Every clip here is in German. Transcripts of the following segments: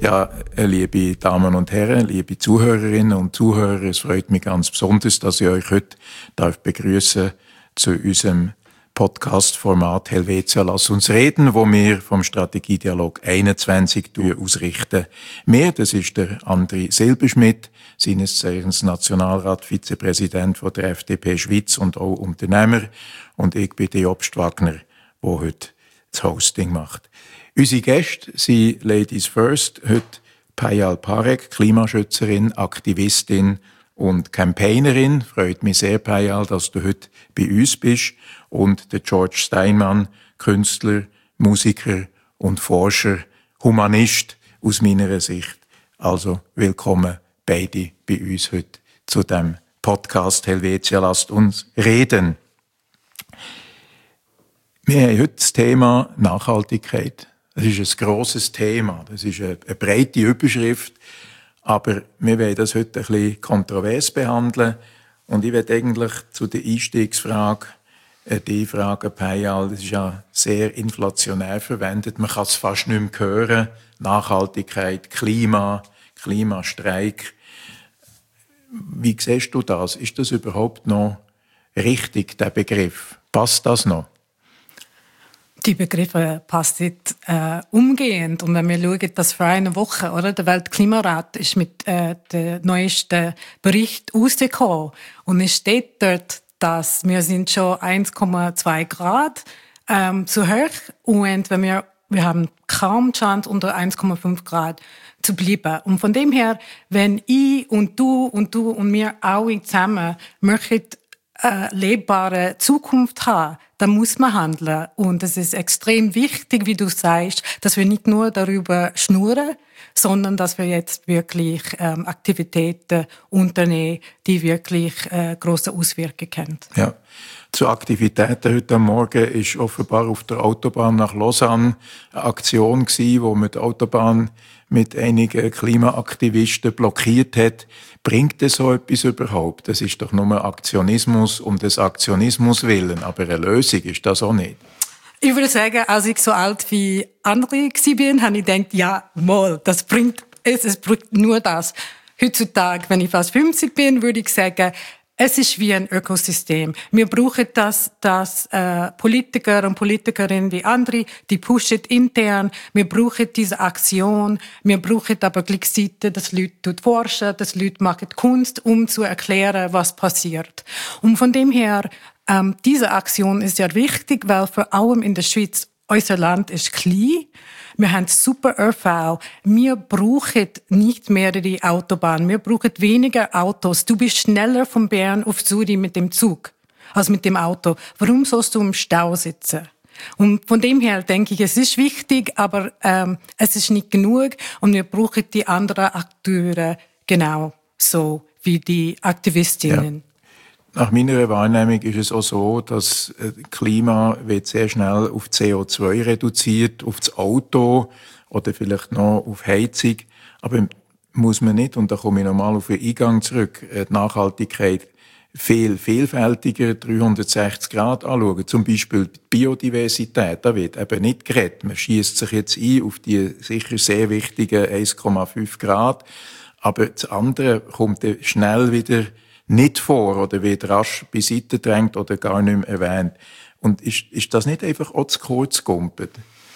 Ja, liebe Damen und Herren, liebe Zuhörerinnen und Zuhörer, es freut mich ganz besonders, dass ich euch heute begrüßen zu unserem Podcast-Format Helvetia, lass uns reden, wo wir vom Strategiedialog 21 ausrichten. Mir, das ist der André Silberschmidt, seines Zeichens Nationalrat, Vizepräsident von der FDP Schweiz und auch Unternehmer. Und ich bin der Job Wagner, der heute das Hosting macht. Unsere Gäste sind Ladies First, heute Payal Parek, Klimaschützerin, Aktivistin und Campaignerin. Freut mich sehr, Payal, dass du heute bei uns bist. Und der George Steinmann, Künstler, Musiker und Forscher, Humanist aus meiner Sicht. Also willkommen beide bei uns heute zu dem Podcast Helvetia, lasst uns reden. Wir haben heute das Thema Nachhaltigkeit. Das ist ein grosses Thema, das ist eine breite Überschrift, aber wir wollen das heute ein bisschen kontrovers behandeln. Und ich werde eigentlich zu der Einstiegsfrage die Frage, Payal, das ist ja sehr inflationär verwendet, man kann es fast nicht mehr hören. Nachhaltigkeit, Klima, Klimastreik. Wie siehst du das? Ist das überhaupt noch richtig, der Begriff? Passt das noch? Die Begriffe passen umgehend. Und wenn wir schauen, dass vor einer Woche, oder, der Weltklimarat ist mit dem neuesten Bericht rausgekommen. Und es steht dort, dass wir sind schon 1,2 Grad zu hoch. Und wir haben kaum Chance, unter 1,5 Grad zu bleiben. Und von dem her, wenn ich und du und wir alle zusammen möchten eine lebbare Zukunft haben, dann muss man handeln. Und es ist extrem wichtig, wie du sagst, dass wir nicht nur darüber schnurren, sondern dass wir jetzt wirklich Aktivitäten unternehmen, die wirklich grosse Auswirkungen haben. Ja. Zu Aktivitäten heute Morgen ist offenbar auf der Autobahn nach Lausanne eine Aktion gewesen, wo man die Autobahn mit einigen Klimaaktivisten blockiert hat. Bringt es so etwas überhaupt? Das ist doch nur Aktionismus um des Aktionismus willen, aber eine Lösung ist das auch nicht. Ich würde sagen, als ich so alt wie andere war, habe ich gedacht, ja, mal, es bringt nur das. Heutzutage, wenn ich fast 50 bin, würde ich sagen, es ist wie ein Ökosystem. Wir brauchen das Politiker und Politikerinnen wie andere, die pushen intern. Wir brauchen diese Aktion. Wir brauchen aber gleichzeitig, dass Leute forschen, dass Leute machen Kunst, um zu erklären, was passiert. Und von dem her, diese Aktion ist sehr wichtig, weil vor allem in der Schweiz, unser Land ist klein. Wir haben super ÖV. Wir brauchen nicht mehrere Autobahnen. Wir brauchen weniger Autos. Du bist schneller von Bern auf Zürich mit dem Zug als mit dem Auto. Warum sollst du im Stau sitzen? Und von dem her denke ich, es ist wichtig, aber es ist nicht genug. Und wir brauchen die anderen Akteure genau so wie die Aktivistinnen. Ja. Nach meiner Wahrnehmung ist es auch so, dass Klima wird sehr schnell auf CO2 reduziert, auf das Auto oder vielleicht noch auf Heizung. Aber muss man nicht, und da komme ich nochmal auf den Eingang zurück, die Nachhaltigkeit viel vielfältiger 360 Grad anschauen. Zum Beispiel die Biodiversität, da wird eben nicht geredet. Man schiesst sich jetzt ein auf die sicher sehr wichtigen 1,5 Grad. Aber das andere kommt schnell wieder nicht vor oder wird rasch beiseite gedrängt oder gar nicht mehr erwähnt. Und ist das nicht einfach auch zu kurz gegumpelt?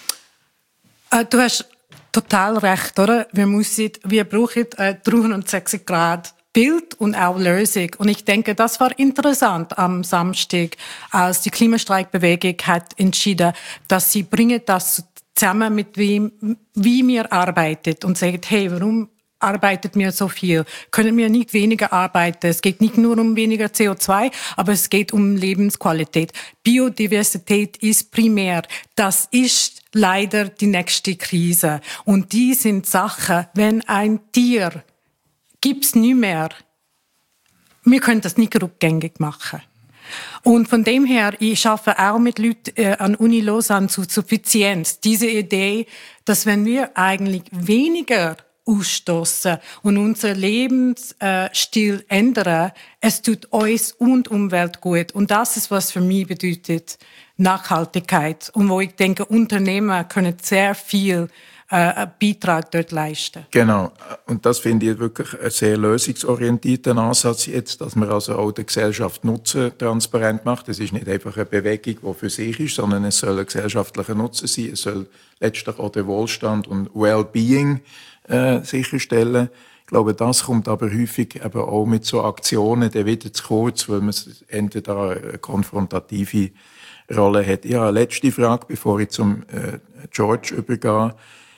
Du hast total recht, oder? Wir brauchen 360 Grad Bild und auch Lösung. Und ich denke, das war interessant am Samstag, als die Klimastreikbewegung hat entschieden, dass sie bringen das zusammen mit wie wir arbeiten und sagen, hey, warum arbeitet mir so viel? Können wir nicht weniger arbeiten? Es geht nicht nur um weniger CO2, aber es geht um Lebensqualität. Biodiversität ist primär. Das ist leider die nächste Krise. Und die sind Sachen, wenn ein Tier gibt's nicht mehr, wir können das nicht rückgängig machen. Und von dem her, ich arbeite auch mit Leuten an Uni Lausanne zu Suffizienz. Diese Idee, dass wenn wir eigentlich weniger ausstoßen und unser Lebensstil ändern, es tut uns und Umwelt gut. Und das ist, was für mich bedeutet Nachhaltigkeit. Und wo ich denke, Unternehmer können sehr viel einen Beitrag dort leisten. Genau. Und das finde ich wirklich einen sehr lösungsorientierten Ansatz jetzt, dass man also auch der Gesellschaft Nutzen transparent macht. Es ist nicht einfach eine Bewegung, die für sich ist, sondern es soll ein gesellschaftlicher Nutzen sein. Es soll letztlich auch den Wohlstand und Wellbeing sicherstellen. Ich glaube, das kommt aber häufig eben auch mit so Aktionen dann wieder zu kurz, weil man entweder eine konfrontative Rolle hat. Ja, letzte Frage, bevor ich zum George übergehe.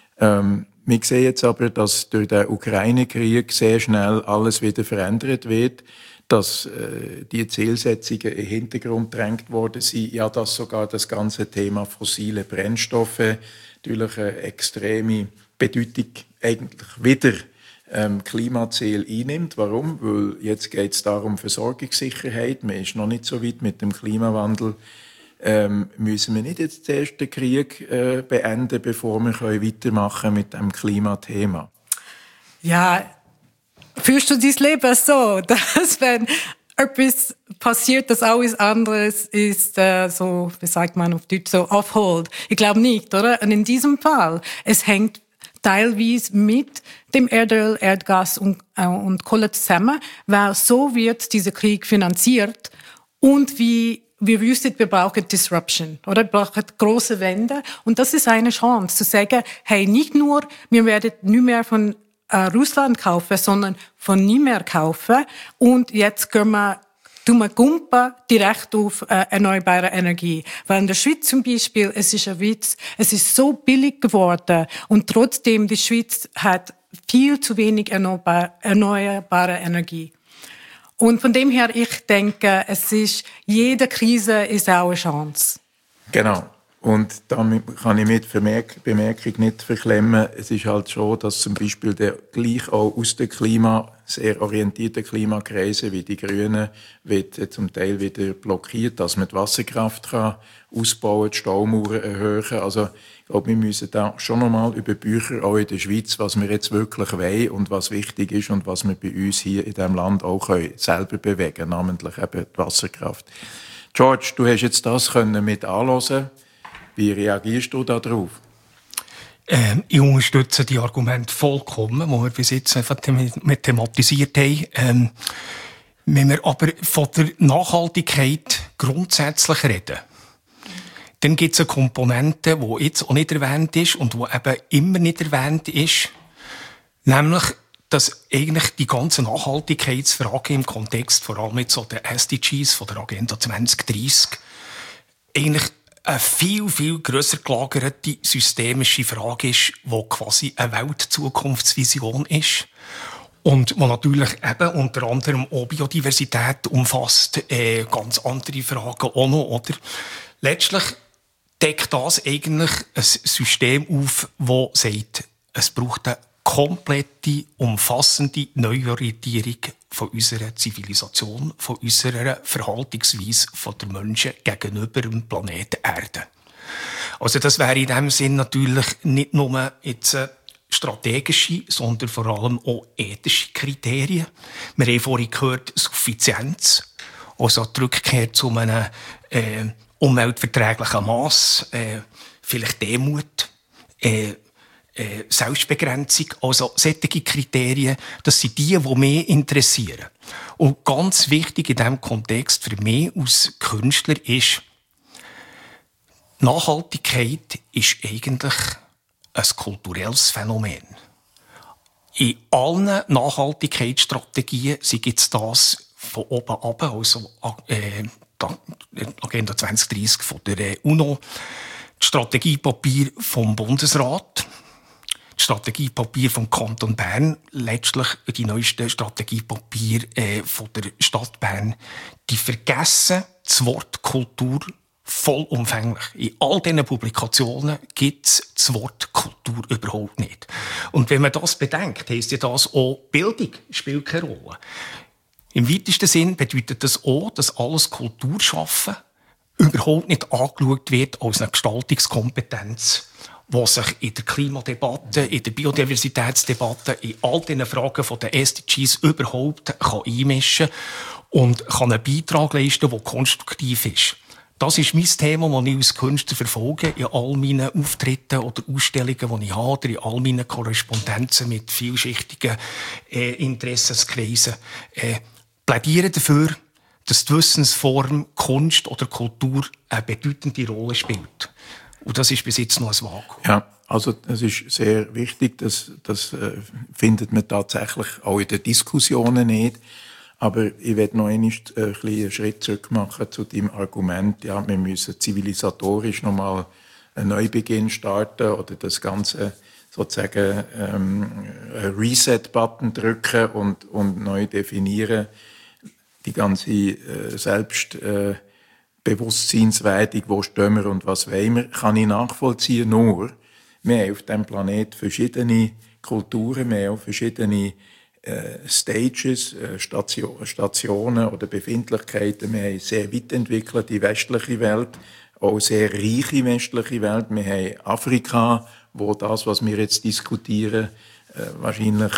Wir sehen jetzt aber, dass durch den Ukraine-Krieg sehr schnell alles wieder verändert wird, dass die Zielsetzungen in den Hintergrund gedrängt worden sind, ja, dass sogar das ganze Thema fossile Brennstoffe natürlich eine extreme Bedeutung eigentlich wieder Klimaziel einnimmt. Warum? Weil jetzt geht es darum, Versorgungssicherheit. Man ist noch nicht so weit mit dem Klimawandel. Müssen wir nicht jetzt zuerst den Krieg beenden, bevor wir weitermachen mit dem Klimathema? Ja, führst du dein Leben so, dass wenn etwas passiert, dass alles anderes ist, so, wie sagt man auf Deutsch, so off hold? Ich glaube nicht, oder? Und in diesem Fall, es hängt teilweise mit dem Erdöl, Erdgas und Kohle zusammen, weil so wird dieser Krieg finanziert und wir wissen, wir brauchen Disruption, oder? Wir brauchen große Wende. Und das ist eine Chance, zu sagen, hey, nicht nur, wir werden nicht mehr von Russland kaufen, sondern von nie mehr kaufen. Und jetzt tun wir Gumpen direkt auf erneuerbare Energie. Weil in der Schweiz zum Beispiel, es ist ein Witz, es ist so billig geworden und trotzdem die Schweiz hat viel zu wenig erneuerbare Energie. Und von dem her, ich denke, jede Krise ist auch eine Chance. Genau. Und damit kann ich mit Bemerkung nicht verklemmen. Es ist halt schon, dass zum Beispiel gleich auch aus den sehr orientierten Klimakreisen wie die Grünen wird zum Teil wieder blockiert, dass man die Wasserkraft kann ausbauen, die Staumauern erhöhen. Also ich glaube, wir müssen da schon nochmal über Bücher, auch in der Schweiz, was wir jetzt wirklich wollen und was wichtig ist und was wir bei uns hier in diesem Land auch selber bewegen können, namentlich eben die Wasserkraft. George, du hast jetzt das mit anhören. Wie reagierst du darauf? Ich unterstütze die Argumente vollkommen, die wir bis jetzt thematisiert haben. Wenn wir aber von der Nachhaltigkeit grundsätzlich reden, dann gibt es eine Komponente, die jetzt auch nicht erwähnt ist und die eben immer nicht erwähnt ist, nämlich, dass eigentlich die ganze Nachhaltigkeitsfrage im Kontext vor allem mit so den SDGs von der Agenda 2030 eigentlich eine viel, viel grösser gelagerte systemische Frage ist, die quasi eine Weltzukunftsvision ist. Und die natürlich eben unter anderem auch Biodiversität umfasst, ganz andere Fragen auch noch, oder? Letztlich deckt das eigentlich ein System auf, das sagt, es braucht eine komplette, umfassende Neuorientierung von unserer Zivilisation, von unserer Verhaltensweise von der Menschen gegenüber dem Planeten Erde. Also das wäre in diesem Sinn natürlich nicht nur jetzt strategische, sondern vor allem auch ethische Kriterien. Wir haben vorhin gehört, Suffizienz, also die Rückkehr zu einem umweltverträglichen Mass, vielleicht Demut, Selbstbegrenzung, also solche Kriterien, das sind die mich interessieren. Und ganz wichtig in diesem Kontext für mich als Künstler ist, Nachhaltigkeit ist eigentlich ein kulturelles Phänomen. In allen Nachhaltigkeitsstrategien gibt es das von oben ab, also Agenda 2030 von der UNO, das Strategiepapier vom Bundesrat, das Strategiepapier vom Kanton Bern, letztlich die neuesten Strategiepapier von der Stadt Bern, die vergessen das Wort Kultur vollumfänglich. In all diesen Publikationen gibt es das Wort Kultur überhaupt nicht. Und wenn man das bedenkt, heisst ja das auch, Bildung spielt keine Rolle. Im weitesten Sinn bedeutet das auch, dass alles Kulturschaffen überhaupt nicht angeschaut wird als eine Gestaltungskompetenz, die sich in der Klimadebatte, in der Biodiversitätsdebatte, in all diesen Fragen von den SDGs überhaupt einmischen kann und kann einen Beitrag leisten, der konstruktiv ist. Das ist mein Thema, das ich als Künstler verfolge, in all meinen Auftritten oder Ausstellungen, die ich habe, oder in all meinen Korrespondenzen mit vielschichtigen Interessenskreisen. Plädiere dafür, dass die Wissensform Kunst oder Kultur eine bedeutende Rolle spielt. Und das ist bis jetzt noch ein Vakuum. Ja, also es ist sehr wichtig, das findet man tatsächlich auch in den Diskussionen nicht. Aber ich werde noch einen Schritt zurück machen zu deinem Argument, ja, wir müssen zivilisatorisch nochmal einen Neubeginn starten oder das Ganze sozusagen einen Reset-Button drücken und neu definieren. Die ganze Selbstbewusstseinsweisung, wo stehen wir und was wollen wir, kann ich nachvollziehen. Nur, wir haben auf diesem Planet verschiedene Kulturen, wir haben auch verschiedene Stages, Stationen oder Befindlichkeiten. Wir haben eine sehr weit entwickelte westliche Welt, auch eine sehr reiche westliche Welt. Wir haben Afrika, wo das, was wir jetzt diskutieren, wahrscheinlich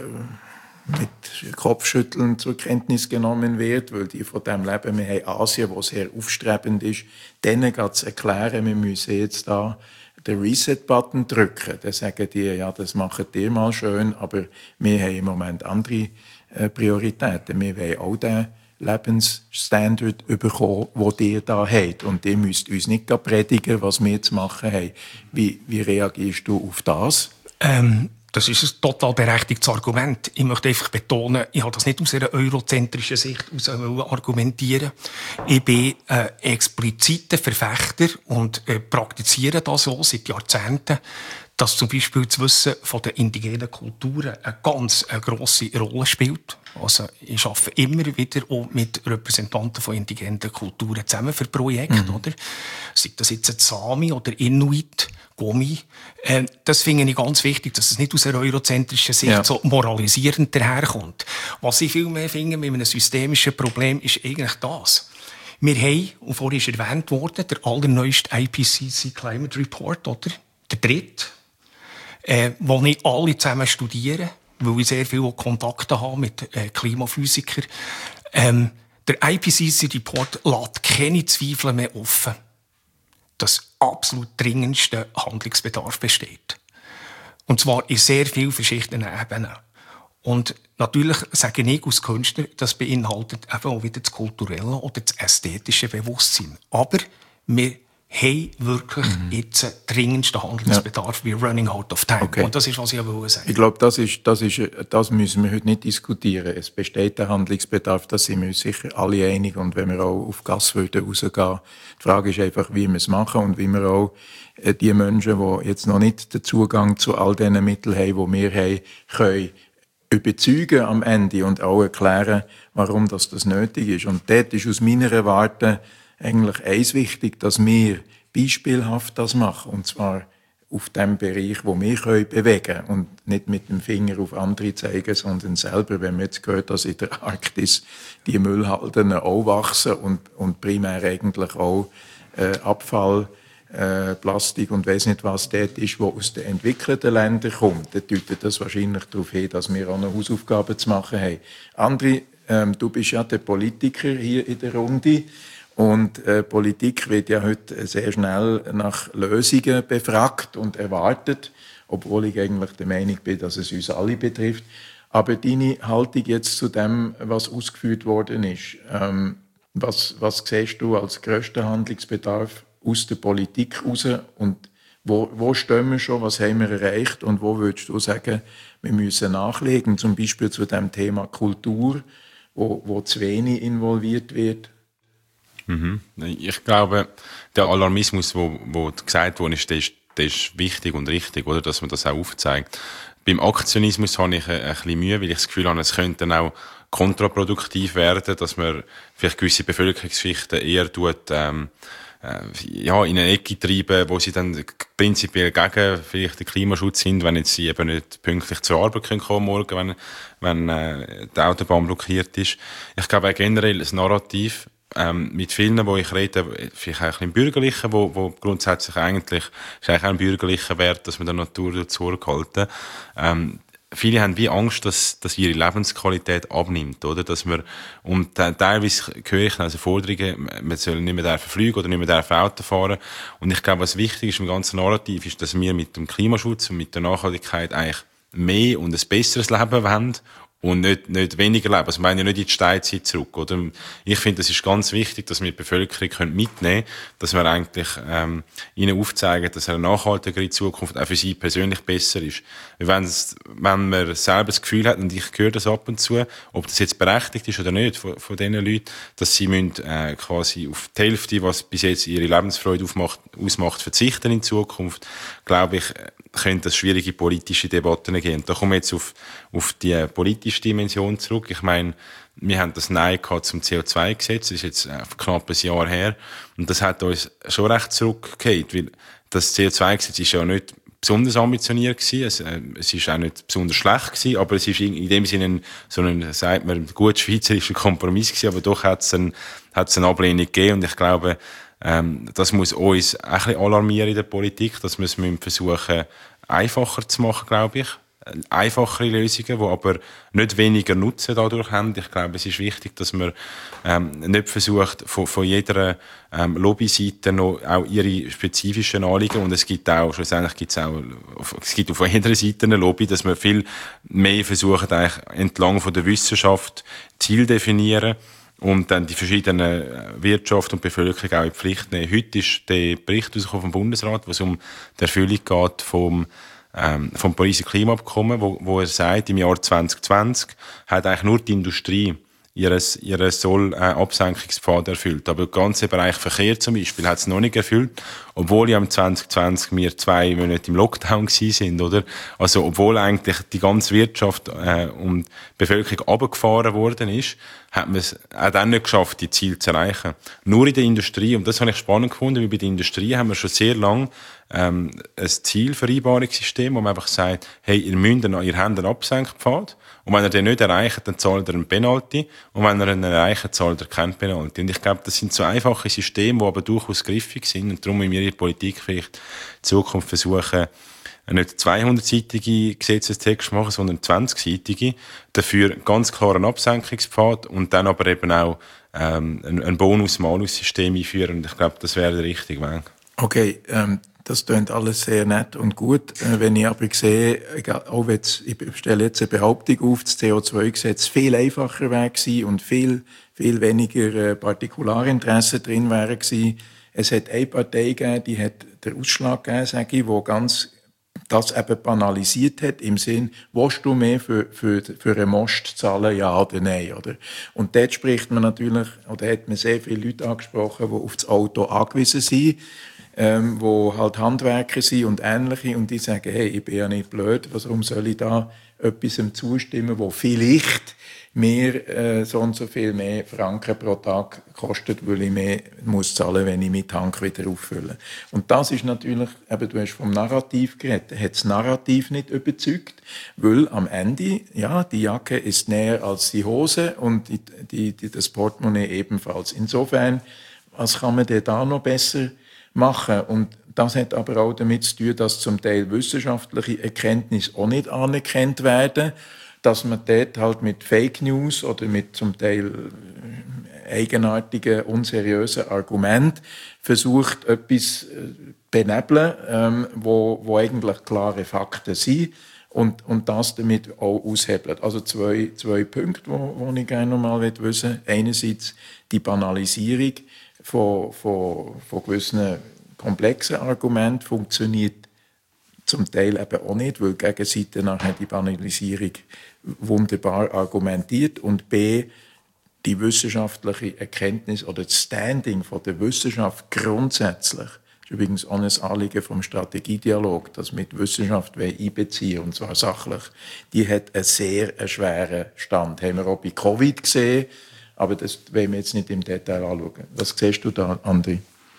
mit Kopfschütteln zur Kenntnis genommen wird, weil die von dem leben. Wir haben Asien, wo sehr aufstrebend ist. Denen geht es erklären, wir müssen jetzt da den Reset-Button drücken. Dann sagen die, ja, das macht ihr mal schön, aber wir haben im Moment andere Prioritäten. Wir wollen auch den Lebensstandard bekommen, den ihr da habt. Und ihr müsst uns nicht predigen, was wir zu machen haben. Wie reagierst du auf das? Das ist ein total berechtigtes Argument. Ich möchte einfach betonen, ich habe das nicht aus einer eurozentrischen Sicht argumentieren. Ich bin ein expliziter Verfechter und praktiziere das so seit Jahrzehnten, dass zum Beispiel das Wissen von den indigenen Kulturen eine ganz grosse Rolle spielt. Also ich arbeite immer wieder auch mit Repräsentanten von indigenen Kulturen zusammen für Projekte, oder? Sei das jetzt ein Sami oder Inuit, Gomi. Das finde ich ganz wichtig, dass es nicht aus einer eurozentrischen Sicht so moralisierend daherkommt. Was ich viel mehr finde mit einem systemischen Problem ist eigentlich das. Wir haben, und vorhin ist erwähnt worden, der allerneueste IPCC Climate Report, oder? Der dritte, wo ich alle zusammen studieren, weil ich sehr viele Kontakte habe mit Klimaphysikern. Der IPCC-Report lässt keine Zweifel mehr offen, dass absolut dringendster Handlungsbedarf besteht. Und zwar in sehr vielen verschiedenen Ebenen. Und natürlich sage ich als Künstler, das beinhaltet eben auch wieder das kulturelle oder das ästhetische Bewusstsein. Aber wir haben wirklich jetzt dringendsten Handlungsbedarf. We're running out of time. Okay. Und das ist, was ich sagen wollte. Ich glaube, das müssen wir heute nicht diskutieren. Es besteht ein Handlungsbedarf, da sind wir uns sicher alle einig. Und wenn wir auch auf Gas rausgehen, die Frage ist einfach, wie wir es machen und wie wir auch die Menschen, die jetzt noch nicht den Zugang zu all diesen Mitteln haben, die wir haben, können überzeugen am Ende und auch erklären, warum das nötig ist. Und dort ist aus meiner Warte eigentlich eins wichtig, dass wir beispielhaft das machen. Und zwar auf dem Bereich, wo wir bewegen können. Und nicht mit dem Finger auf andere zeigen, sondern selber, wenn man jetzt gehört, dass in der Arktis die Müllhalden auch wachsen und primär eigentlich auch Abfall, Plastik und weiss nicht was dort ist, wo aus den entwickelten Ländern kommt, dann deutet das wahrscheinlich darauf hin, dass wir auch noch Hausaufgaben zu machen haben. André, du bist ja der Politiker hier in der Runde. Und Politik wird ja heute sehr schnell nach Lösungen befragt und erwartet, obwohl ich eigentlich der Meinung bin, dass es uns alle betrifft. Aber deine Haltung jetzt zu dem, was ausgeführt worden ist, was siehst du als grössten Handlungsbedarf aus der Politik raus und wo stehen wir schon, was haben wir erreicht und wo würdest du sagen, wir müssen nachlegen, zum Beispiel zu dem Thema Kultur, wo zu wenig involviert wird? Ich glaube, der Alarmismus, wo gesagt worden ist, der ist wichtig und richtig, oder, dass man das auch aufzeigt. Beim Aktionismus habe ich ein bisschen Mühe, weil ich das Gefühl habe, es könnte dann auch kontraproduktiv werden, dass man vielleicht gewisse Bevölkerungsschichten eher in eine Ecke treiben, wo sie dann prinzipiell gegen vielleicht den Klimaschutz sind, wenn jetzt sie eben nicht pünktlich zur Arbeit kommen können morgen, wenn die Autobahn blockiert ist. Ich glaube auch generell das Narrativ, mit vielen, wo ich rede, vielleicht auch ein bisschen Bürgerlichen, wo grundsätzlich eigentlich, ist eigentlich auch ein bürgerlicher Wert, dass man der Natur zurückhalten. viele haben wie Angst, dass ihre Lebensqualität abnimmt, oder? Dass man, und teilweise höre ich also Forderungen, man soll nicht mehr fliegen oder nicht mehr Auto fahren. Und ich glaube, was wichtig ist im ganzen Narrativ, ist, dass wir mit dem Klimaschutz und mit der Nachhaltigkeit eigentlich mehr und ein besseres Leben wollen. Und nicht weniger leben. Also, ich meine ja nicht in die Steinzeit zurück, oder? Ich finde, es ist ganz wichtig, dass wir die Bevölkerung mitnehmen können, dass wir eigentlich, ihnen aufzeigen, dass eine nachhaltigere Zukunft auch für sie persönlich besser ist. Wenn man selber das Gefühl hat, und ich höre das ab und zu, ob das jetzt berechtigt ist oder nicht, von diesen Leuten, dass sie müssen, quasi auf die Hälfte, was bis jetzt ihre Lebensfreude ausmacht, verzichten in Zukunft, glaube ich, könnte es schwierige politische Debatten geben. Und da kommen wir jetzt auf die politische Dimension zurück. Ich meine, wir haben das Nein gehabt zum CO2-Gesetz, das ist jetzt knapp ein Jahr her. Und das hat uns schon recht zurückgehört, weil das CO2-Gesetz ist ja nicht besonders ambitioniert gewesen. Es ist auch nicht besonders schlecht gewesen, aber es ist in dem Sinne sagt man, gut schweizerischer Kompromiss gewesen, aber doch hat es eine Ablehnung gegeben. Und ich glaube, das muss uns auch ein bisschen alarmieren in der Politik, dass wir es versuchen, einfacher zu machen, glaube ich. Einfachere Lösungen, die aber nicht weniger Nutzen dadurch haben. Ich glaube, es ist wichtig, dass man nicht versucht, von jeder Lobbyseite noch auch ihre spezifischen Anliegen, und es gibt auch auf jeder Seite eine Lobby, dass man viel mehr versucht, eigentlich entlang von der Wissenschaft Ziel definieren und dann die verschiedenen Wirtschaft und Bevölkerung auch in die Pflicht nehmen. Heute ist der Bericht vom Bundesrat, wo es um die Erfüllung geht vom Pariser Klimaabkommen, wo er sagt, im Jahr 2020 hat eigentlich nur die Industrie ihre Absenkungspfad erfüllt. Aber der ganze Bereich Verkehr zum Beispiel hat es noch nicht erfüllt, obwohl ja im 2020 wir 2 Monate im Lockdown gewesen sind, oder? Also, obwohl eigentlich die ganze Wirtschaft und die Bevölkerung runtergefahren worden ist, hat man es auch dann nicht geschafft, die Ziele zu erreichen. Nur in der Industrie, und das habe ich spannend gefunden, weil bei der Industrie haben wir schon sehr lange ein Zielvereinbarungssystem, wo man einfach sagt, hey, ihr habt einen Absenkpfad, und wenn ihr den nicht erreicht, dann zahlt ihr einen Penalty, und wenn ihr ihn erreicht, zahlt ihr keinen Penalty. Und ich glaube, das sind so einfache Systeme, die aber durchaus griffig sind, und darum müssen wir in der Politik vielleicht in Zukunft versuchen, nicht 200-seitige Gesetzestext machen, sondern 20-seitige, dafür ganz klaren Absenkungspfad und dann aber eben auch ein Bonus-Malus-System einführen. Und ich glaube, das wäre der richtige Weg. Okay, das klingt alles sehr nett und gut. Wenn ich aber sehe, auch jetzt, ich stelle jetzt eine Behauptung auf, das CO2-Gesetz viel einfacher wäre gewesen und viel weniger Partikularinteressen drin wären gewesen. Es hat eine Partei gegeben, die hat den Ausschlag gegeben, sage ich, wo ganz das eben banalisiert hat, im Sinn, willst du mehr für einen Most zahlen, ja oder nein, oder? Und dort spricht man natürlich, oder hat man sehr viele Leute angesprochen, die auf das Auto angewiesen sind, wo halt Handwerker sind und Ähnliche, und die sagen, hey, ich bin ja nicht blöd, warum soll ich da etwas zustimmen, wo vielleicht mir so und so viel mehr Franken pro Tag kostet, weil ich mehr muss zahlen, wenn ich meinen Tank wieder auffülle. Und das ist natürlich, eben, du hast vom Narrativ geredet, hat das Narrativ nicht überzeugt, weil am Ende, ja, die Jacke ist näher als die Hose und das Portemonnaie ebenfalls. Insofern, was kann man denn da noch besser machen? Und das hat aber auch damit zu tun, dass zum Teil wissenschaftliche Erkenntnisse auch nicht anerkannt werden, dass man dort halt mit Fake News oder mit zum Teil eigenartigen, unseriösen Argumenten versucht, etwas benebeln, wo eigentlich klare Fakten sind und das damit auch aushebelt. Also zwei Punkte, wo ich gerne noch mal wissen will. Einerseits die Banalisierung von gewissen komplexen Argumenten funktioniert zum Teil eben auch nicht, weil die Gegenseite nachher die Banalisierung wunderbar argumentiert, und B, die wissenschaftliche Erkenntnis oder das Standing von der Wissenschaft grundsätzlich, das ist übrigens auch ein Anliegen vom Strategiedialog, das mit Wissenschaft einbeziehen, und zwar sachlich, die hat einen sehr schweren Stand. Haben wir auch bei Covid gesehen, aber das wollen wir jetzt nicht im Detail anschauen. Was siehst du da, André?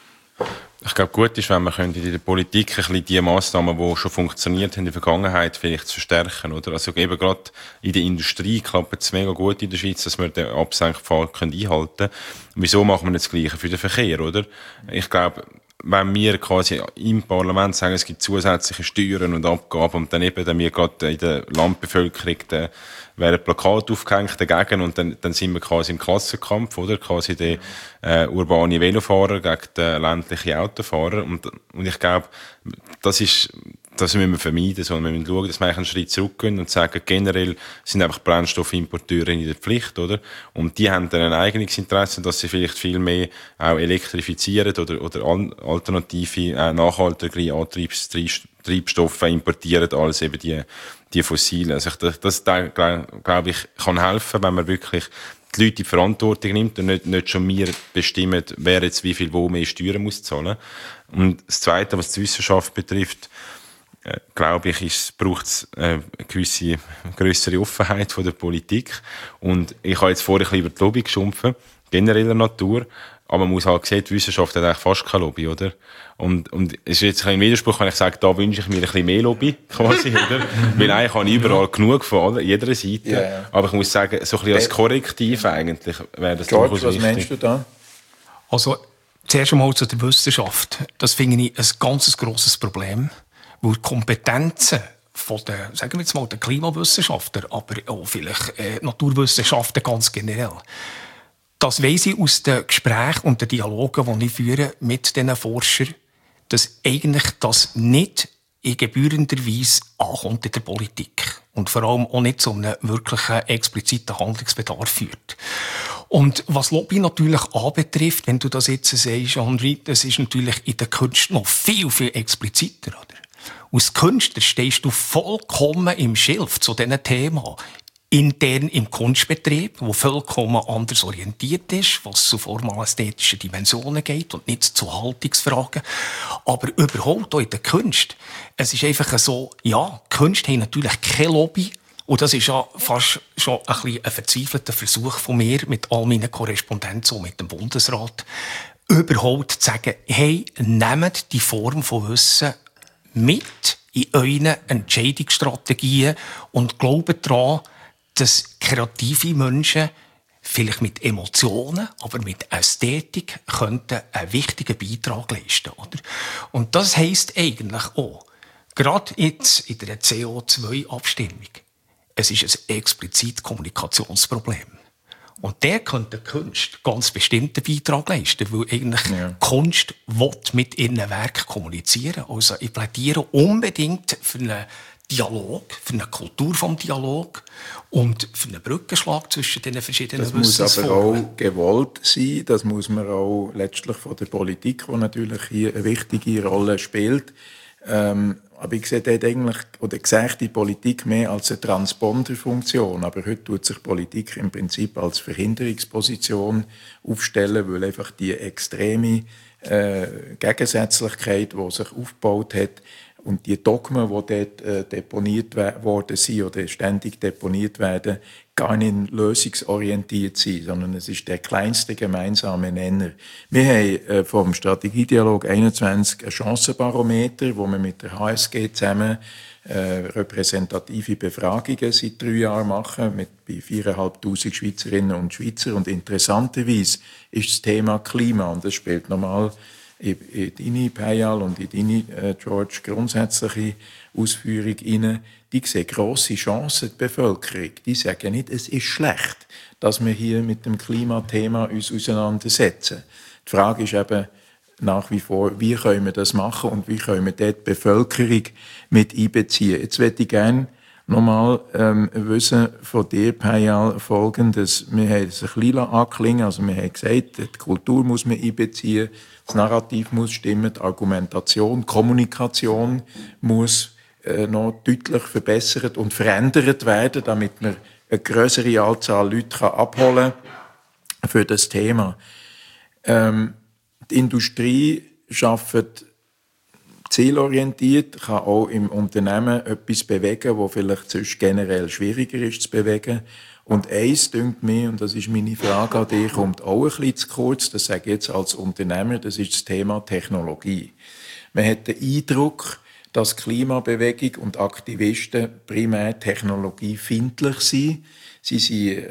Ich glaube, gut ist, wenn man in der Politik ein bisschen die Massnahmen, die schon funktioniert haben in der Vergangenheit, vielleicht zu verstärken, oder? Also eben gerade in der Industrie klappt es mega gut in der Schweiz, dass wir den Absenkpfad einhalten können. Wieso machen wir nicht das Gleiche für den Verkehr, oder? Ich glaube, wenn wir quasi im Parlament sagen, es gibt zusätzliche Steuern und Abgaben und dann wir gerade in der Landbevölkerung werden Plakate aufgehängt dagegen und dann sind wir quasi im Klassenkampf, oder? Quasi der urbane Velofahrer gegen den ländlichen Autofahrer und ich glaube, das müssen wir vermeiden, sondern wir müssen schauen, dass wir einen Schritt zurückgehen und sagen, generell sind einfach Brennstoffimporteure in der Pflicht, oder? Und die haben dann ein eigenes Interesse, dass sie vielleicht viel mehr auch elektrifizieren oder alternative, nachhaltigere Antriebsstoffe importieren, als eben die fossilen. Also das glaube ich, kann helfen, wenn man wirklich die Leute in die Verantwortung nimmt und nicht schon wir bestimmen, wer jetzt wie viel wo mehr Steuern muss zahlen. Und das Zweite, was die Wissenschaft betrifft, glaube ich, braucht es eine gewisse grössere Offenheit von der Politik. Und ich habe jetzt vorher ein bisschen über die Lobby geschumpfen, genereller Natur. Aber man muss halt sehen, die Wissenschaft hat eigentlich fast keine Lobby, oder? Und es ist jetzt ein Widerspruch, wenn ich sage, da wünsche ich mir ein bisschen mehr Lobby, quasi, oder? Weil eigentlich habe ich überall genug von jeder Seite. Ja. Aber ich muss sagen, so ein bisschen als Korrektiv eigentlich wäre das George, was meinst du da? Also, zuerst einmal zu der Wissenschaft. Das finde ich ein ganz grosses Problem. Weil die Kompetenzen von den, sagen wir jetzt mal, den Klimawissenschaftler, aber auch vielleicht Naturwissenschaften ganz generell, das weiss ich aus den Gesprächen und den Dialogen, die ich führe mit diesen Forschern, dass eigentlich das nicht in gebührender Weise ankommt in der Politik. Und vor allem auch nicht zu einem wirklichen expliziten Handlungsbedarf führt. Und was Lobby natürlich anbetrifft, wenn du das jetzt sagst, Henri, das ist natürlich in der Kunst noch viel, viel expliziter, oder? Als Künstler stehst du vollkommen im Schilf zu diesen Themen. Intern im Kunstbetrieb, der vollkommen anders orientiert ist, was zu formal-ästhetischen Dimensionen geht und nicht zu Haltungsfragen. Aber überhaupt auch in der Kunst. Es ist einfach so, ja, Kunst hat natürlich keine Lobby. Und das ist ja fast schon ein bisschen ein verzweifelter Versuch von mir, mit all meinen Korrespondenzen und mit dem Bundesrat, überhaupt zu sagen, hey, nehmt die Form von Wissen mit in euren Entscheidungsstrategien und glaubt daran, dass kreative Menschen vielleicht mit Emotionen, aber mit Ästhetik könnten einen wichtigen Beitrag leisten, oder? Und das heisst eigentlich auch, gerade jetzt in der CO2-Abstimmung, es ist ein explizit Kommunikationsproblem. Und der könnte die Kunst ganz bestimmt einen Beitrag leisten, weil eigentlich Kunst will mit ihren Werken kommunizieren. Also ich plädiere unbedingt für einen Dialog, für eine Kultur vom Dialog und für einen Brückenschlag zwischen den verschiedenen Wissensformen. Das muss aber auch gewollt sein, das muss man auch letztlich von der Politik, die natürlich hier eine wichtige Rolle spielt. Aber ich sehe dort eigentlich, oder sehe die Politik mehr als eine Transponderfunktion. Aber heute tut sich Politik im Prinzip als Verhinderungsposition aufstellen, weil einfach die extreme Gegensätzlichkeit, die sich aufgebaut hat, und die Dogmen, die dort deponiert worden sind oder ständig deponiert werden, gar nicht lösungsorientiert sind, sondern es ist der kleinste gemeinsame Nenner. Wir haben vom Strategiedialog 21 ein Chancenbarometer, wo wir mit der HSG zusammen repräsentative Befragungen seit 3 Jahren machen, bei 4'500 Schweizerinnen und Schweizer. Und interessanterweise ist das Thema Klima, und das spielt normal in deine, Payal, und in deine, George, grundsätzliche Ausführung rein, die sehen grosse Chancen, die Bevölkerung. Die sagen nicht, es ist schlecht, dass wir hier mit dem Klimathema uns auseinandersetzen. Die Frage ist eben nach wie vor, wie können wir das machen und wie können wir dort die Bevölkerung mit einbeziehen. Jetzt möchte ich gerne nochmal wissen von dir, Payal, Folgendes. Wir haben es ein bisschen anklingen, also wir haben gesagt, die Kultur muss man einbeziehen, das Narrativ muss stimmen, die Argumentation, die Kommunikation muss noch deutlich verbessert und verändert werden, damit man eine größere Anzahl Leute abholen kann für das Thema. Die Industrie arbeitet zielorientiert, kann auch im Unternehmen etwas bewegen, was vielleicht sonst generell schwieriger ist zu bewegen. Und eins dünkt mir, und das ist meine Frage an dich, kommt auch ein bisschen zu kurz, das sage ich jetzt als Unternehmer, das ist das Thema Technologie. Man hat den Eindruck, dass Klimabewegung und Aktivisten primär technologiefeindlich sind. Sie sind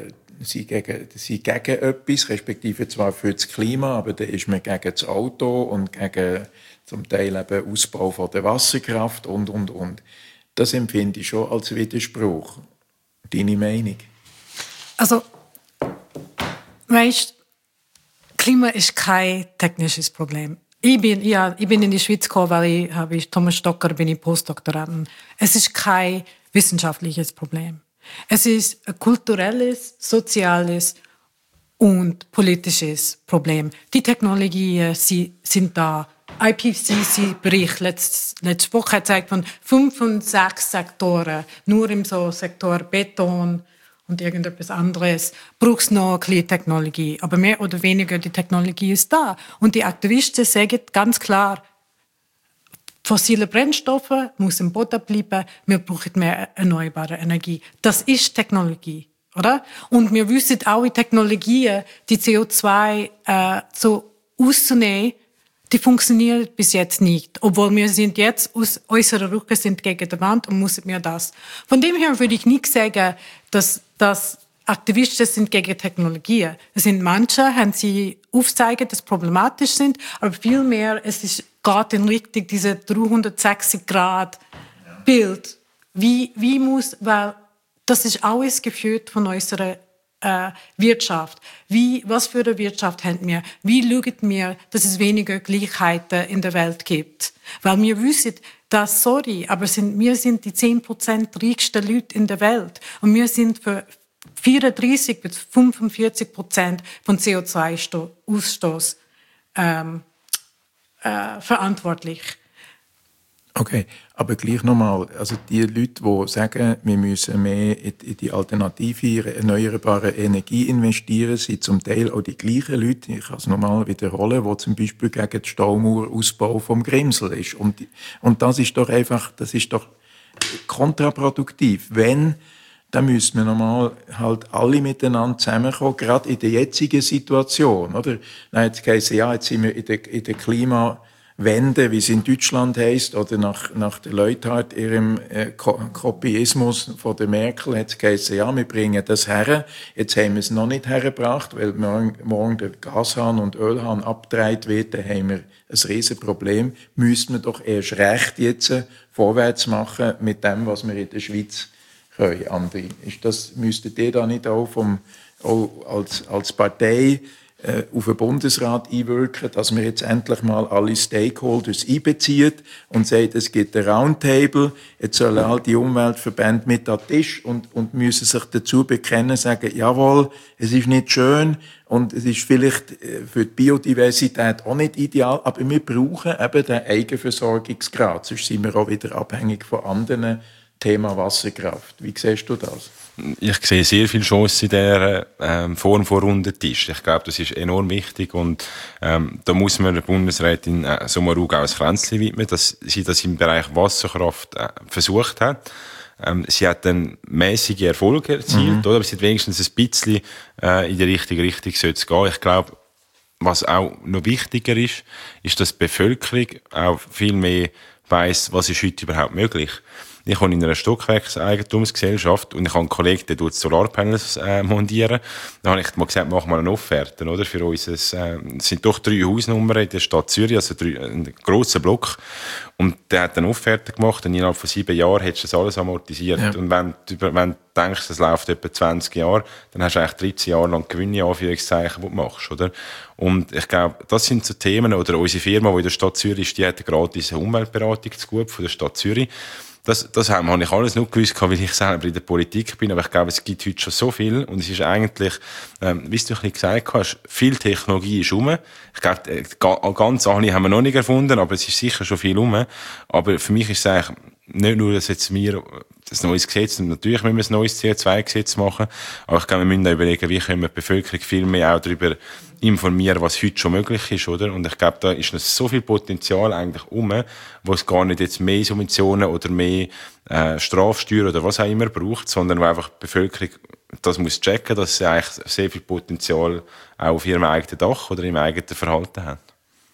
sind gegen etwas, respektive zwar für das Klima, aber dann ist man gegen das Auto und gegen zum Teil eben Ausbau von der Wasserkraft und. Das empfinde ich schon als Widerspruch. Deine Meinung? Also, weißt, Klima ist kein technisches Problem. Ich bin in die Schweiz gekommen, weil ich Thomas Stocker bin, ich Postdoktoranden. Es ist kein wissenschaftliches Problem. Es ist ein kulturelles, soziales und politisches Problem. Die Technologien sind da. IPCC-Bericht letzte Woche zeigt von 5 von 6 Sektoren, nur im so Sektor Beton und irgendetwas anderes, braucht es noch Technologie. Aber mehr oder weniger die Technologie ist da. Und die Aktivisten sagen ganz klar, fossile Brennstoffe müssen im Boden bleiben, wir brauchen mehr erneuerbare Energie. Das ist Technologie, oder? Und wir wissen auch, die Technologien, die CO2 so auszunehmen, die funktionieren bis jetzt nicht. Obwohl wir sind jetzt, unsere Rücken sind gegen die Wand und müssen wir das. Von dem her würde ich nicht sagen, dass Aktivisten sind gegen Technologien. Es sind manche, haben sie aufzeigen, dass problematisch sind, aber vielmehr, es ist geht in Richtung diese 360-Grad-Bild. Wie muss, weil das ist alles geführt von unserer Wirtschaft. Was für eine Wirtschaft haben wir? Wie schauen wir, dass es weniger Gleichheiten in der Welt gibt? Weil wir wissen, dass, aber wir sind die 10% reichsten Leute in der Welt. Und wir sind für 34 bis 45% von CO2-Ausstoß verantwortlich. Okay, aber gleich nochmal, also die Leute, die sagen, wir müssen mehr in die alternative, erneuerbare Energie investieren, sind zum Teil auch die gleichen Leute, ich kann es nochmal wiederholen, die zum Beispiel gegen den Staumauerausbau vom Grimsel ist. Und das ist doch kontraproduktiv. Dann müssen wir nochmal halt alle miteinander zusammenkommen, gerade in der jetzigen Situation, oder? Dann hat es geheißen, ja, jetzt sind wir in der Klimawende, wie es in Deutschland heisst, oder nach der Leuthard, ihrem Kopieismus von der Merkel, hat es geheißen, ja, wir bringen das her. Jetzt haben wir es noch nicht hergebracht, weil morgen der Gashahn und Ölhahn abgedreht wird, dann haben wir ein Riesenproblem. Müssten wir doch erst recht jetzt vorwärts machen mit dem, was wir in der Schweiz können, Andi. Müsstet ihr da nicht auch als Partei auf den Bundesrat einwirken, dass wir jetzt endlich mal alle Stakeholders einbeziehen und sagt, es gibt ein Roundtable, jetzt sollen halt die Umweltverbände mit an den Tisch und müssen sich dazu bekennen, sagen, jawohl, es ist nicht schön und es ist vielleicht für die Biodiversität auch nicht ideal, aber wir brauchen eben den Eigenversorgungsgrad, sonst sind wir auch wieder abhängig von anderen. Thema Wasserkraft. Wie siehst du das? Ich sehe sehr viele Chancen in dieser Form von runden Tisch. Ich glaube, das ist enorm wichtig und da muss man der Bundesrätin Sommaruga auch ein Kränzchen widmen, dass sie das im Bereich Wasserkraft versucht hat. Sie hat dann mäßige Erfolge erzielt, oder? Aber sie hat wenigstens ein bisschen in die richtige Richtung gehen. Ich glaube, was auch noch wichtiger ist, dass die Bevölkerung auch viel mehr weiss, was ist heute überhaupt möglich. Ich wohne in einer Stockwerkseigentumsgesellschaft und ich habe einen Kollegen, der Solarpanels montieren. Da habe ich mal gesagt, mach mal eine Offerte, oder? Für uns, es sind doch 3 Hausnummern in der Stadt Zürich, also ein grosser Block. Und der hat eine Offerte gemacht und innerhalb von 7 Jahren hättest du das alles amortisiert. Ja. Und wenn du denkst, das läuft etwa 20 Jahre, dann hast du eigentlich 13 Jahre lang Gewinne, Anführungszeichen, die du machst, oder? Und ich glaube, das sind so Themen, oder unsere Firma, die in der Stadt Zürich ist, die hat eine gratis Umweltberatung zu gut von der Stadt Zürich. Das habe ich alles nur gewusst, weil ich selber in der Politik bin, aber ich glaube, es gibt heute schon so viel und es ist eigentlich, wie du ein bisschen gesagt hast, viel Technologie ist rum. Ich glaube, ganz alle haben wir noch nicht erfunden, aber es ist sicher schon viel rum. Aber für mich ist es eigentlich nicht nur, dass jetzt wir das neues Gesetz, und natürlich müssen wir ein neues CO2-Gesetz machen, aber ich glaube, wir müssen auch überlegen, wie können wir die Bevölkerung viel mehr auch darüber informieren, was heute schon möglich ist, oder? Und ich glaube, da ist noch so viel Potenzial eigentlich wo es gar nicht jetzt mehr Subventionen oder mehr Strafsteuer oder was auch immer braucht, sondern wo einfach die Bevölkerung das muss checken, dass sie eigentlich sehr viel Potenzial auch auf ihrem eigenen Dach oder im eigenen Verhalten haben.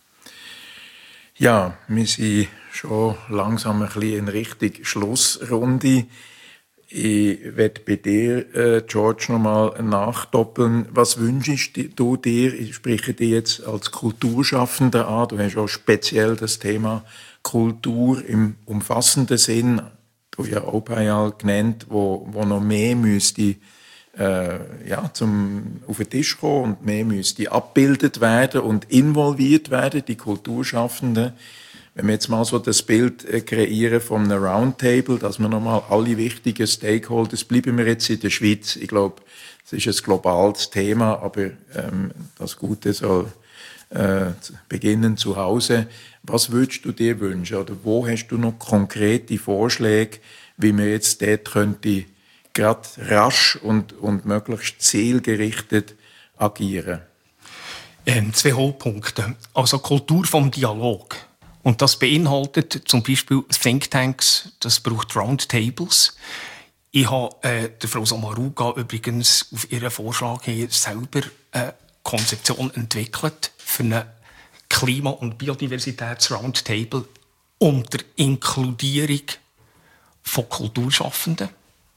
Ja, wir sind schon langsam ein bisschen in Richtung Schlussrunde. Ich werde bei dir, George, nochmal nachdoppeln. Was wünschst du dir? Ich spreche dir jetzt als Kulturschaffender an. Du hast auch speziell das Thema Kultur im umfassenden Sinn, du ja auch Payal genannt, wo noch mehr müsste auf den Tisch kommen und mehr müsste abgebildet werden und involviert werden, die Kulturschaffenden. Wenn wir jetzt mal so das Bild kreieren von einem Roundtable, dass wir nochmal alle wichtigen Stakeholders, bleiben wir jetzt in der Schweiz. Ich glaube, es ist ein globales Thema, aber das Gute soll beginnen zu Hause. Was würdest du dir wünschen? Oder wo hast du noch konkrete Vorschläge, wie man jetzt dort könnte gerade rasch und möglichst zielgerichtet agieren? 2 Hauptpunkte. Also Kultur vom Dialog. Und das beinhaltet zum Beispiel Thinktanks, das braucht Roundtables. Ich habe der Frau Samaruga übrigens auf ihren Vorschlag hin selber eine Konzeption entwickelt für eine Klima- und Biodiversitäts-Roundtable unter Inkludierung von Kulturschaffenden.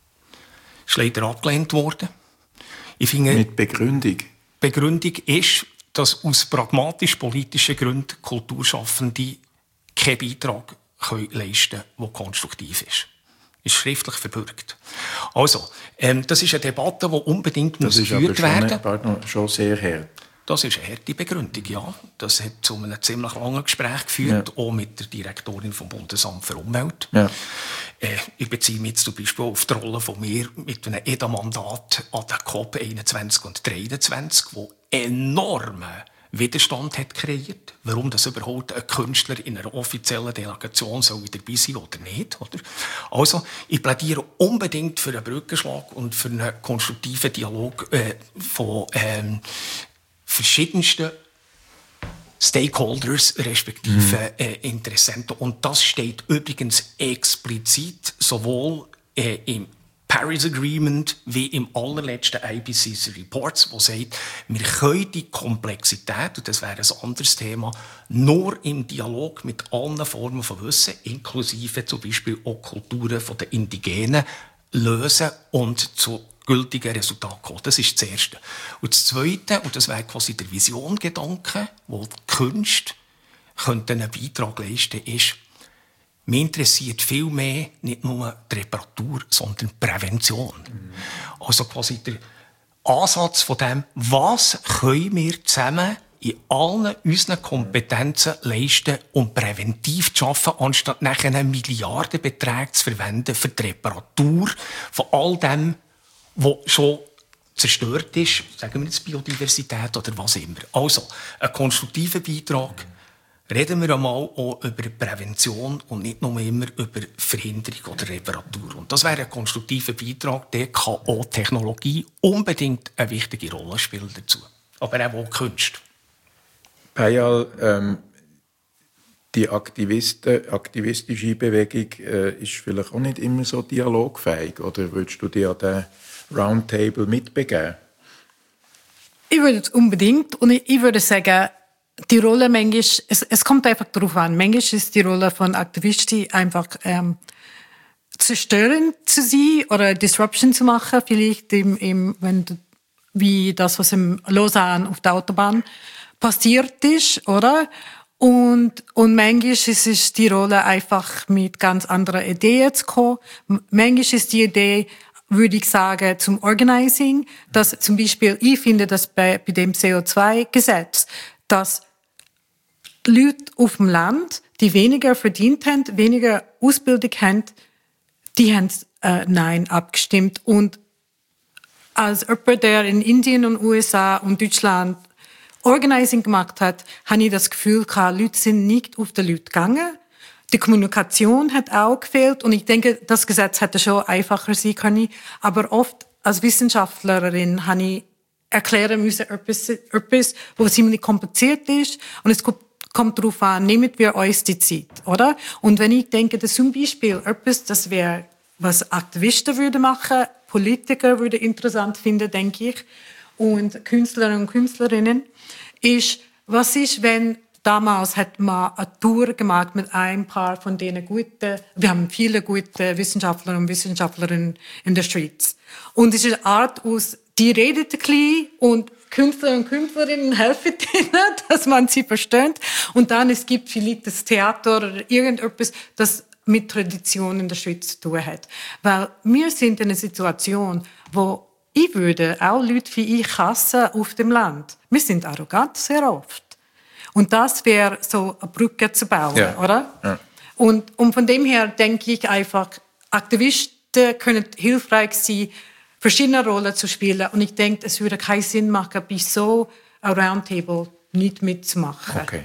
Ist leider abgelehnt worden. Ich finde, mit Begründung? Begründung ist, dass aus pragmatisch-politischen Gründen Kulturschaffende keinen Beitrag leisten können, der konstruktiv ist. Ist schriftlich verbürgt. Also, das ist eine Debatte, die unbedingt geführt werden muss. Schon sehr hart. Das ist eine harte Begründung, ja. Das hat zu einem ziemlich langen Gespräch geführt, auch mit der Direktorin vom Bundesamt für Umwelt. Ja. Ich beziehe mich jetzt zum Beispiel auf die Rolle von mir mit einem EDA-Mandat an der COP 21 und 23, wo enormen Widerstand hat kreiert, warum das überhaupt ein Künstler in einer offiziellen Delegation soll dabei sein oder nicht. Oder? Also, ich plädiere unbedingt für einen Brückenschlag und für einen konstruktiven Dialog von verschiedensten Stakeholders, respektive Interessenten. Und das steht übrigens explizit sowohl im Paris Agreement wie im allerletzten IPCC Reports, wo sagt, wir können die Komplexität, und das wäre ein anderes Thema, nur im Dialog mit allen Formen von Wissen, inklusive zum Beispiel auch Kulturen der Indigenen, lösen und zu gültigen Resultaten kommen. Das ist das Erste. Und das Zweite, und das wäre quasi der Vision-Gedanke, wo die Künste einen Beitrag leisten könnte, ist, mich interessiert viel mehr nicht nur die Reparatur, sondern die Prävention. Also quasi der Ansatz von dem, was können wir zusammen in allen unseren Kompetenzen leisten, um präventiv zu arbeiten, anstatt nachher Milliardenbeträge zu verwenden für die Reparatur von all dem, was schon zerstört ist, sagen wir jetzt Biodiversität oder was immer. Also, ein konstruktiver Beitrag. Reden wir einmal auch über Prävention und nicht nur immer über Verhinderung oder Reparatur. Und das wäre ein konstruktiver Beitrag, der kann auch Technologie unbedingt eine wichtige Rolle spielen dazu. Aber auch Kunst. Payal, die aktivistische Bewegung ist vielleicht auch nicht immer so dialogfähig. Oder würdest du dir an den Roundtable mitbegeben? Ich würde es unbedingt. Und ich würde sagen, die Rolle manchmal, es kommt einfach darauf an. Manchmal ist die Rolle von Aktivisten einfach zerstörend zu sein oder Disruption zu machen. Vielleicht wie das, was in Lausanne auf der Autobahn passiert ist, oder? Und manchmal ist es die Rolle, einfach mit ganz anderen Ideen zu kommen. Manchmal ist die Idee, würde ich sagen, zum Organizing, dass zum Beispiel, ich finde, dass bei dem CO2-Gesetz, dass Leute auf dem Land, die weniger verdient haben, weniger Ausbildung haben, die haben Nein abgestimmt. Und als jemand, der in Indien und USA und Deutschland Organizing gemacht hat, habe ich das Gefühl gehabt, Leute sind nicht auf die Leute gegangen. Die Kommunikation hat auch gefehlt. Und ich denke, das Gesetz hätte schon einfacher sein können. Aber oft als Wissenschaftlerin habe ich erklären müssen, etwas, was ziemlich kompliziert ist. Und es kommt darauf an, nehmen wir uns die Zeit, oder? Und wenn ich denke, dass zum Beispiel etwas, das wäre, was Aktivisten würden machen, Politiker würden interessant finden, denke ich, und Künstlerinnen und Künstlerinnen, ist, was ist, wenn damals hat man eine Tour gemacht mit ein paar von denen wir haben viele gute Wissenschaftler und Wissenschaftlerinnen in der Schweiz. Und es ist eine Art aus, die redet ein bisschen und Künstler und Künstlerinnen helfen denen, dass man sie versteht. Und dann, es gibt vielleicht das Theater oder irgendetwas, das mit Tradition in der Schweiz zu tun hat. Weil wir sind in einer Situation, wo ich würde auch Leute wie ich hassen auf dem Land. Wir sind arrogant, sehr oft. Und das wäre so eine Brücke zu bauen, oder? Ja. Und von dem her denke ich einfach, Aktivisten können hilfreich sein, verschiedene Rollen zu spielen. Und ich denke, es würde keinen Sinn machen, bei so einem Roundtable nicht mitzumachen. Okay.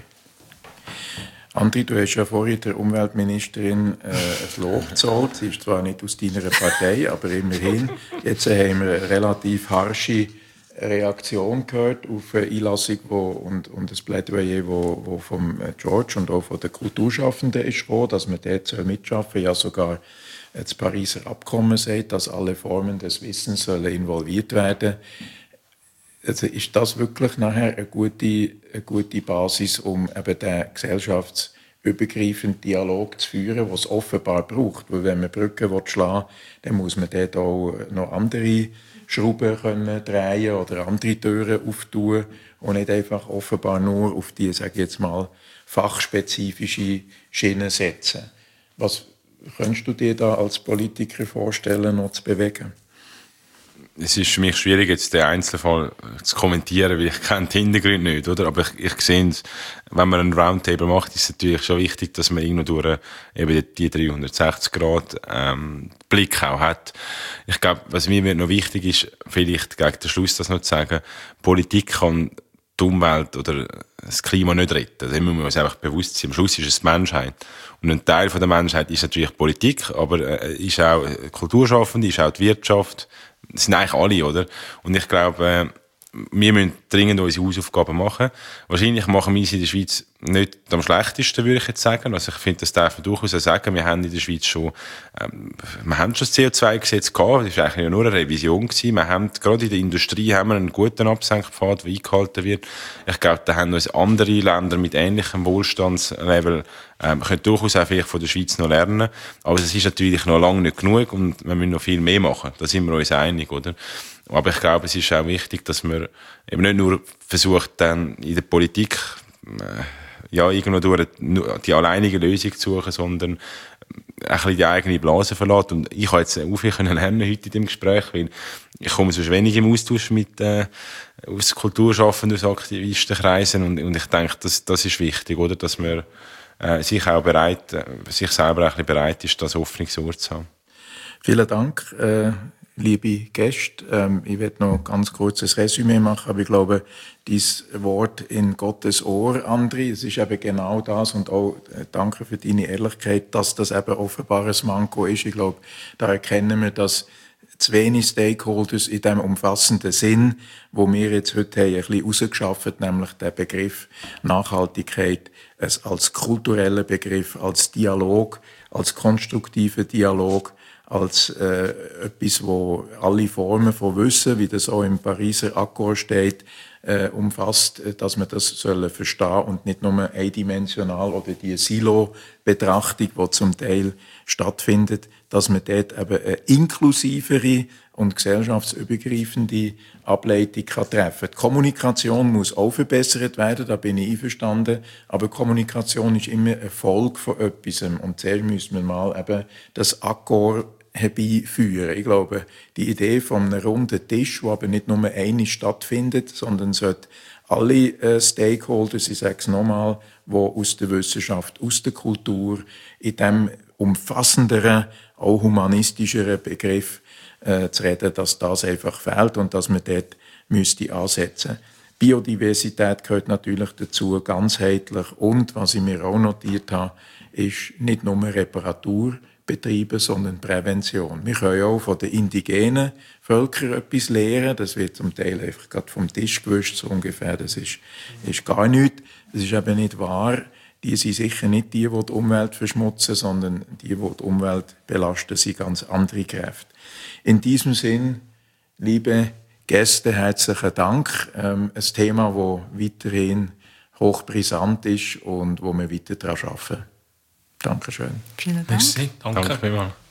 Andri, du hast ja vorhin der Umweltministerin ein Lob gezollt. Sie ist zwar nicht aus deiner Partei, aber immerhin. Jetzt haben wir eine relativ harsche Reaktion gehört auf eine Einlassung und das Plädoyer, wo vom George und auch von den Kulturschaffenden ist gekommen, dass man dort mitschaffen soll. Ja, sogar das Pariser Abkommen sagt, dass alle Formen des Wissens sollen involviert werden. Also ist das wirklich nachher eine gute Basis, um eben den gesellschaftsübergreifenden Dialog zu führen, den es offenbar braucht? Weil wenn man Brücken schlagen will, dann muss man dort auch noch andere Schrauben können drehen oder andere Türen auftun und nicht einfach offenbar nur auf die, sage ich jetzt mal, fachspezifische Schiene setzen. Was könntest du dir da als Politiker vorstellen, noch zu bewegen? Es ist für mich schwierig, jetzt den Einzelfall zu kommentieren, weil ich kenne die Hintergründe nicht, oder? Aber ich sehe es, wenn man einen Roundtable macht, ist es natürlich schon wichtig, dass man irgendwo durch eben die 360 Grad Blick auch hat. Ich glaube, was mir noch wichtig ist, vielleicht gegen den Schluss das noch zu sagen, Politik kann die Umwelt oder das Klima nicht retten. Da müssen wir uns einfach bewusst sein. Am Schluss ist es die Menschheit. Und ein Teil von der Menschheit ist natürlich Politik, aber ist auch Kulturschaffende, ist auch die Wirtschaft. Das sind eigentlich alle, oder? Und ich glaube, wir müssen dringend unsere Hausaufgaben machen. Wahrscheinlich machen wir es in der Schweiz nicht am schlechtesten, würde ich jetzt sagen. Also ich finde, das darf man durchaus sagen. Wir haben in der Schweiz schon das CO2-Gesetz gehabt. Das war eigentlich ja nur eine Revision gewesen. Wir haben, gerade in der Industrie haben wir einen guten Absenkpfad, der eingehalten wird. Ich glaube, da haben uns andere Länder mit ähnlichem Wohlstandslevel können durchaus auch vielleicht von der Schweiz noch lernen. Aber es ist natürlich noch lange nicht genug und wir müssen noch viel mehr machen. Da sind wir uns einig, oder? Aber ich glaube, es ist auch wichtig, dass man eben nicht nur versucht, dann in der Politik irgendwo durch die alleinige Lösung zu suchen, sondern ein bisschen die eigene Blase verlässt. Und ich habe jetzt auch viel lernen heute in dem Gespräch, weil ich komme sonst wenig im Austausch mit aus Kulturschaffenden, aus Aktivistenkreisen und ich denke, das ist wichtig, oder, dass man sich selber auch ein bisschen bereit ist, das offene Ohr zu haben. Vielen Dank. Liebe Gäste, ich werde noch ganz kurz ein Resümee machen, aber ich glaube, dieses Wort in Gottes Ohr, Andri, es ist eben genau das und auch danke für deine Ehrlichkeit, dass das eben offenbar ein Manko ist. Ich glaube, da erkennen wir, dass zu wenig Stakeholders in dem umfassenden Sinn, wo wir jetzt heute haben, ein bisschen rausgeschafft, nämlich der Begriff Nachhaltigkeit als kultureller Begriff, als Dialog, als konstruktiver Dialog, als etwas, wo alle Formen von Wissen, wie das auch im Pariser Akkord steht, umfasst, dass man das verstehen und nicht nur eindimensional oder die Silo-Betrachtung, die zum Teil stattfindet, dass man dort eben eine inklusivere und gesellschaftsübergreifende Ableitung treffen kann. Die Kommunikation muss auch verbessert werden, da bin ich einverstanden, aber Kommunikation ist immer eine Folge von etwas und zuerst müssen wir mal eben das Akkord herbeiführen. Ich glaube, die Idee von einem runden Tisch, wo aber nicht nur eine stattfindet, sondern sollte alle Stakeholders, ich sage es nochmal, die aus der Wissenschaft, aus der Kultur, in dem umfassenderen, auch humanistischeren Begriff zu reden, dass das einfach fehlt und dass man dort müsste ansetzen. Biodiversität gehört natürlich dazu, ganzheitlich. Und, was ich mir auch notiert habe, ist nicht nur Reparatur betreiben, sondern Prävention. Wir können auch von den indigenen Völkern etwas lernen. Das wird zum Teil einfach gerade vom Tisch gewischt, so ungefähr. Das ist gar nichts. Das ist eben nicht wahr. Die sind sicher nicht die Umwelt verschmutzen, sondern die Umwelt belasten, sind ganz andere Kräfte. In diesem Sinn, liebe Gäste, herzlichen Dank. Ein Thema, das weiterhin hochbrisant ist und wo wir weiter daran arbeiten. Dankeschön. Vielen Dank. Merci, danke. Danke vielmals.